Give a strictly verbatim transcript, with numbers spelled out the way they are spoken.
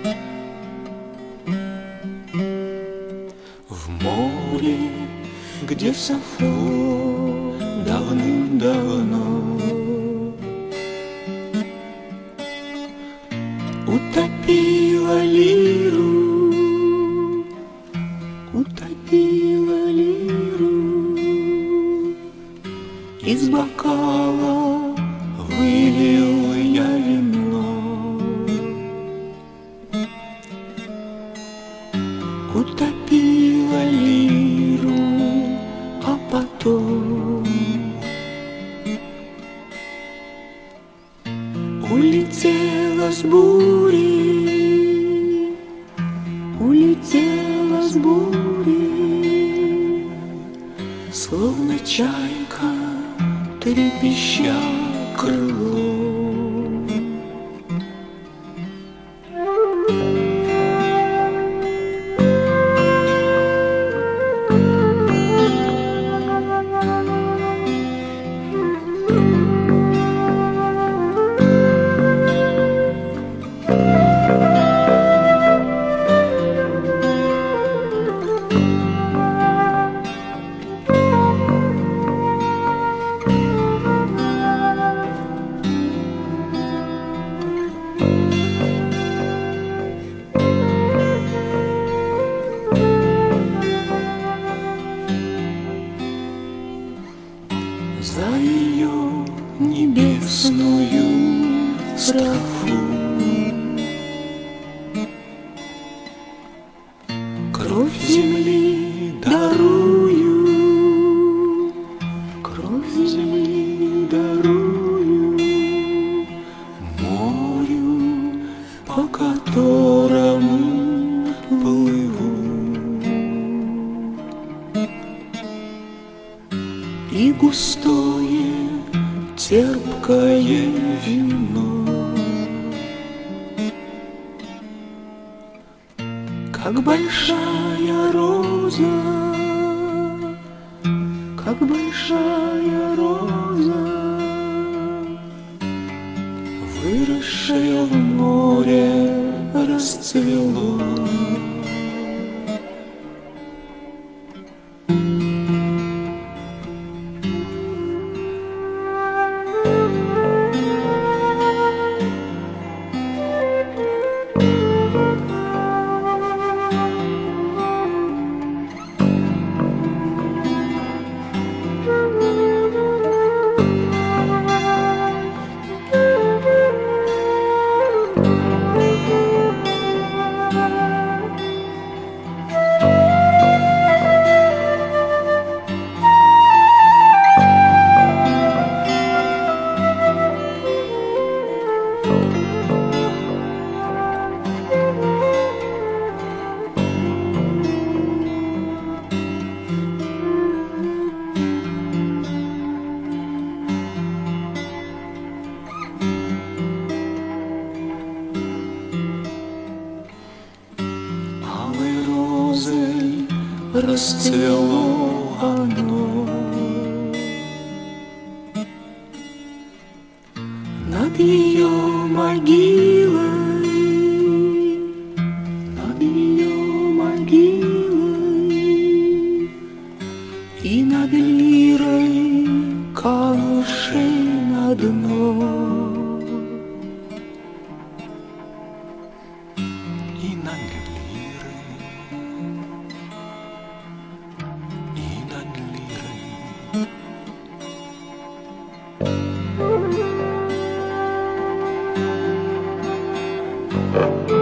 В море, где Сафо давным-давно утопила лиру, утопила лиру, из бокала вылил я вино, утопила лиру, а потом улетела с бури, улетела с бури, словно чайка, трепеща крылом. За ее небесную строфу кровь земли дарую, кровь земли дарую морю, по которому плыву. И густое, терпкое вино, как большая роза, как большая роза, выросшая в море, расцвело. Расцвело оно над ее могилой, над ее могилой и над лирой, канувшей на дно, и над Thank you.